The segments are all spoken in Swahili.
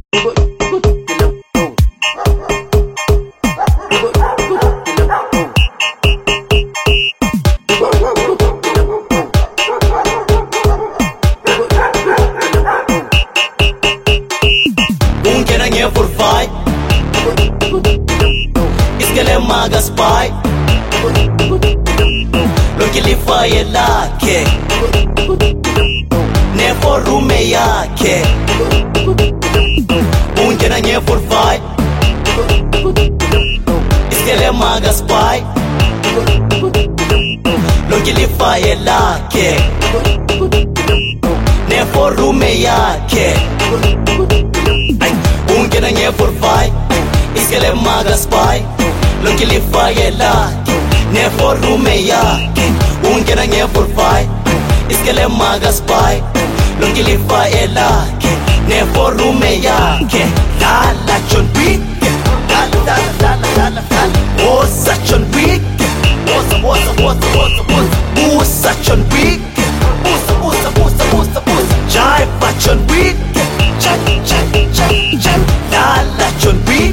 For fight iskele maga spy lokili fire lake nevo rume yake ungena nye for fight iskele maga spy lokili fire lake nevo rume yake ungena nye for fight iskele maga spy lokili fire lake nevo rume yake ungena nye for fight iskele maga spy lokili fire lake nevo rume yake la John Wick la osa John Wick osa John Wick osa jive John Wick la John Wick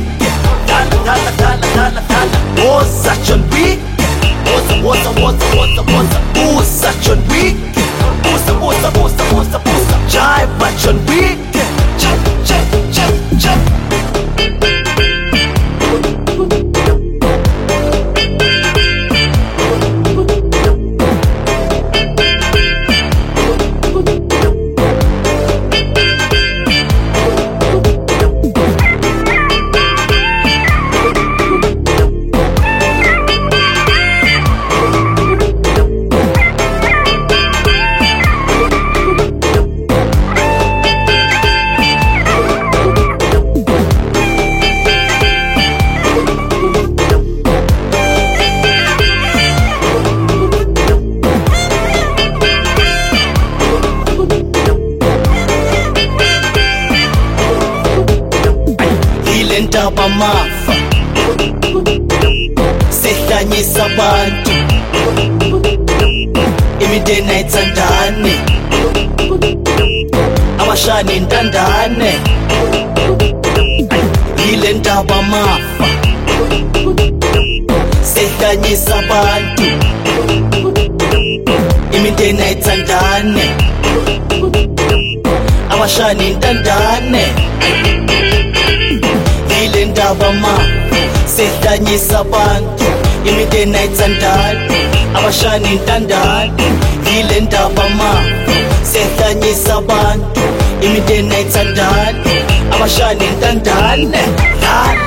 osa John Wick osa John Wick jive John Wick Ndaba mafa sehlanyisa abantu imideni ayithandane abashana intandane yile ndaba mafa sehlanyisa abantu imideni ayithandane abashana intandane yile ndaba ma sehlanyisa abantu imideni ayithandane abashana intandane yile ndaba ma sehlanyisa abantu imideni ayithandane abashana intandane